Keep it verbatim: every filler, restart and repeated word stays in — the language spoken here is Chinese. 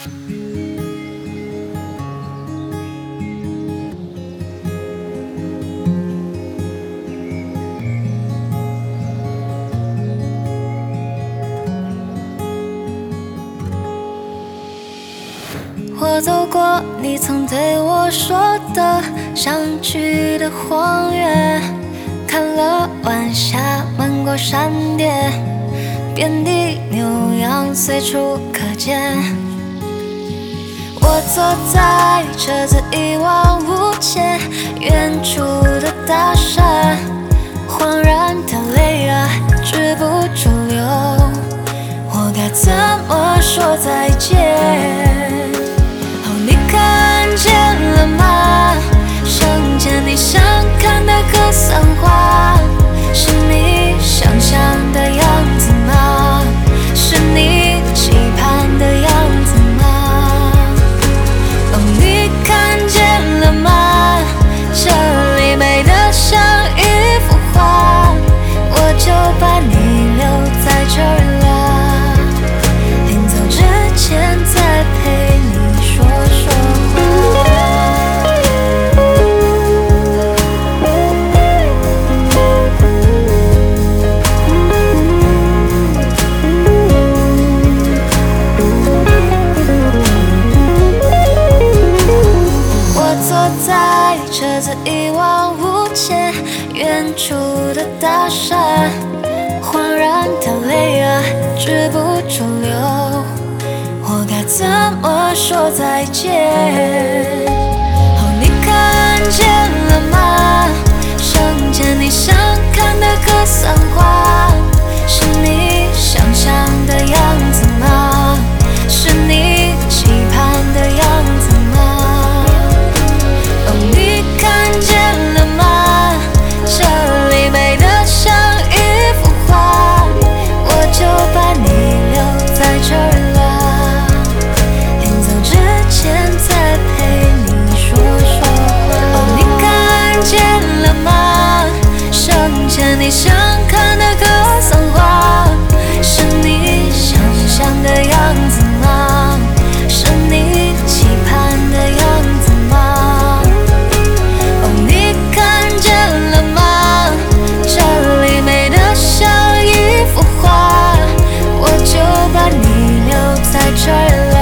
我走过你曾对我说的想去的荒原，看了晚霞漫过山巅，遍地牛羊随处可见。我坐在车子一望无前，远处的大山，恍然的泪啊止不住流，我该怎么说再见？你看见了吗？生前你想看的格桑花，是你想象的样子吗？是你期盼的样子吗？哦，你看见了吗？这里美得像一幅画，我就把你留在这儿了，临走之前再陪你说说话。我坐在车子一望无前，远处的大山，恍然的泪啊止不住流，我该怎么说再见？哦，你看见了吗？生前你想看的格桑花，是你想象的样子吗？是你期盼的样子吗？哦，你看见了吗？这里美得像一幅画，我就把你留在这儿了，临走之前再陪你说说话。哦，你看见了吗？生前你想看的格桑花，是你想象的样子吗？是你期盼的样子吗？哦，你看见了吗？这里美得像一幅画，我就把你留在这儿了。